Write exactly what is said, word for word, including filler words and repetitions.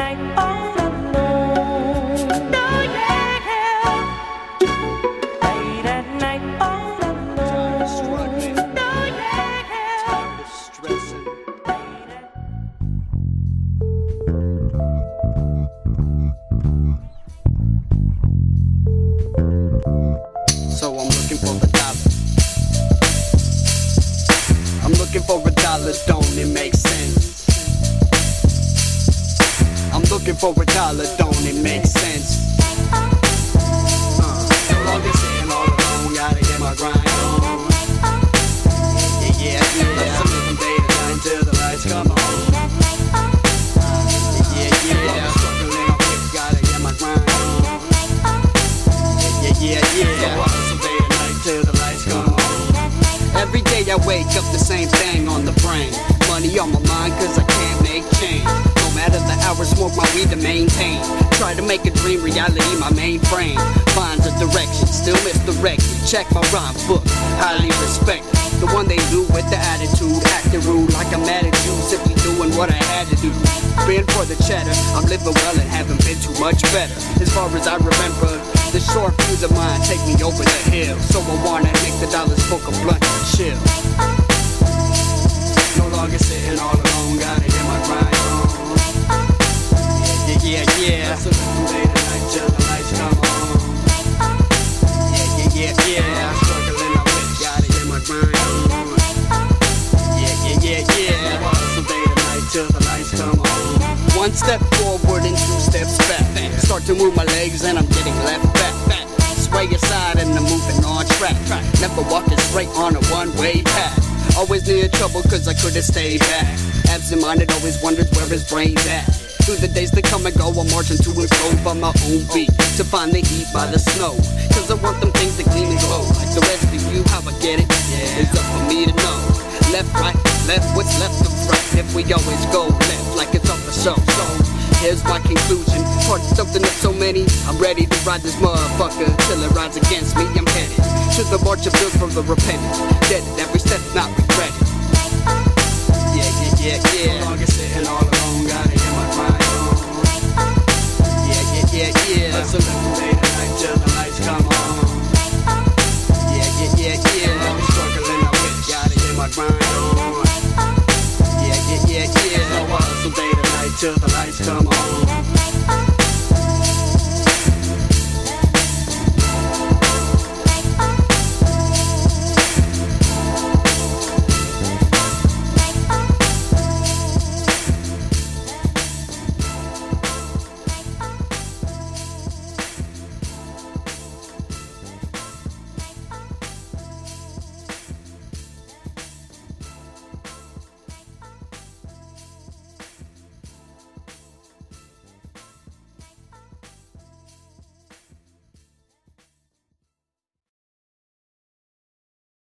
night all alone. Oh yeah, late at night all alone. Oh yeah, stressing. So I'm looking for the dollar. I'm looking for a dollar, don't it make sense? I'm looking for a dollar, don't it make sense? Uh, no longer sitting all alone, gotta get my grind on. Yeah, yeah, yeah. I'm living day to night till the lights come on. Yeah, yeah, yeah. I'm struggling, I'm quick, gotta get my grind on. Yeah, yeah, yeah. So I hustle day to night till the lights come on. Every day I wake up the same thing on the brain. Money on my mind cause I can't make change. No matter the hour, smoke my weed to maintain. Try to make a dream reality, my mainframe finds a direction, still misdirected. Check my rhyme book, highly respected. The one they do with the attitude, acting rude like I'm mad at you, simply doing what I had to do. Been for the cheddar, I'm living well and haven't been too much better. As far as I remember, the short fuse of mine take me over the hill. So I wanna make the dollars, smoke a blunt and chill. No longer sitting all alone, gotta get my grind on. Yeah, yeah, yeah, yeah. Hustle from day to night till the lights come on. Yeah, yeah, yeah, yeah. I'm struggling, I'm with, gotta get my grind on. Yeah, yeah, yeah, yeah. Hustle day to night till the lights come on. One step forward and two steps back. Start to move my legs and I'm getting left back. Sway aside and I'm moving on track. Never walking straight on a one-way path. Always near trouble cause I couldn't stay back. Absent-minded always wondered where his brain's at. Through the days that come and go, I'm marching to and fro by my own beat. To find the heat by the snow. Cause I want them things that gleam and glow. Like the rest of you, how I get it, yeah, it's up for me to know. Left, right, left, what's left of right. If we always go left like it's off the show. So here's my conclusion. Part of something of so many. I'm ready to ride this motherfucker till it rides against me. I'm headed to the march of built from the repentant. Dead at every step, not regretted. Yeah, yeah, yeah, yeah. No longer sitting all alone, gotta get my grind on. Yeah, yeah, yeah, yeah. Hustle from day to night till the lights come on. Yeah, yeah, yeah, yeah. I'm struggling, I'm with, gotta get my grind on. Yeah, yeah, yeah, yeah. So I hustle day to night till the lights come on.